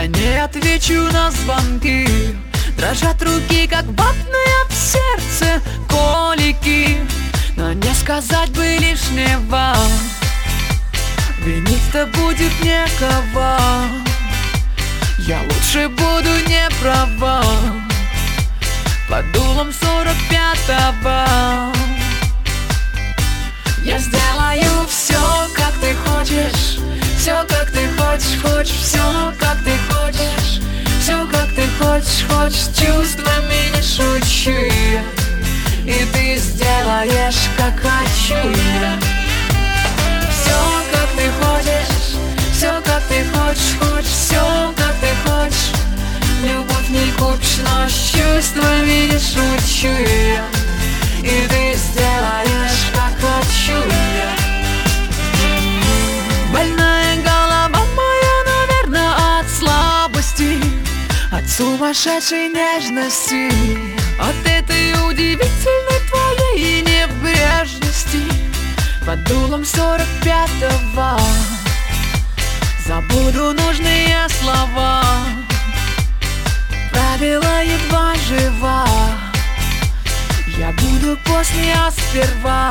не отвечу на звонки. Дрожат руки, как ватные, в сердце колики. Но не сказать бы лишнего, винить-то будет некого. Я лучше буду не права под дулом 45-го. Я сделаю все, как ты хочешь, все, как ты хочешь, хочешь, все, как ты хочешь, все, как ты хочешь, хочешь, чувствами не шучу я, и ты сделаешь, как хочу я. Все, как ты хочешь, все, как ты хочешь, хочешь, все, как ты хочешь. Любовь не купишь, но с чувствами не шучу я, и ты сделаешь, как хочу я. Больная голова моя, наверное, от слабости, от сумасшедшей нежности, от этой удивительной твоей небрежности. Под дулом 45-го забуду нужные слова, правила едва жива. Я буду после, а сперва.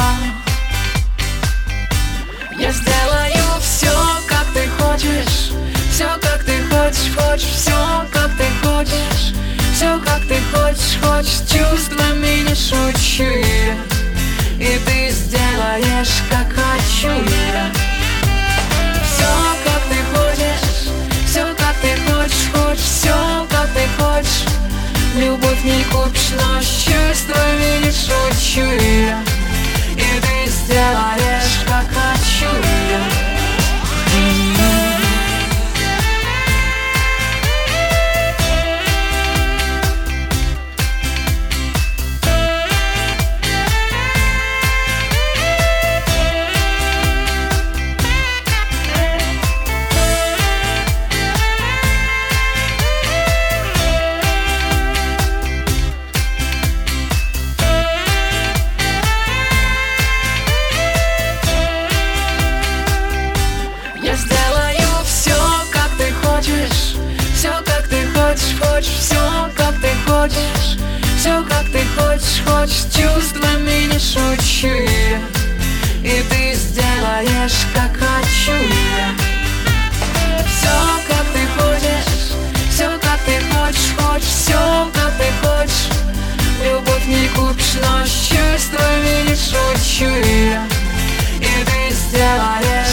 Я сделаю все, как ты хочешь, все, как ты хочешь, хочешь, все, как ты хочешь, все, как ты хочешь, хочешь, чувствами не шучу я, и ты сделаешь, как хочу я. Все, как ты хочешь, все, как ты хочешь, хочешь, все, как ты хочешь. Любовь не купишь, но с чувствами не шучу я, и ты сделаешь, как хочу я. Хочешь, все, как ты хочешь, все, как ты хочешь, хочешь, чувствами не шучу я, и ты сделаешь, как хочу я. Все, как ты хочешь, все, как ты хочешь, хочешь, все, как ты хочешь. Любовь не купишь, но с чувствами не шучу я, и ты сделаешь.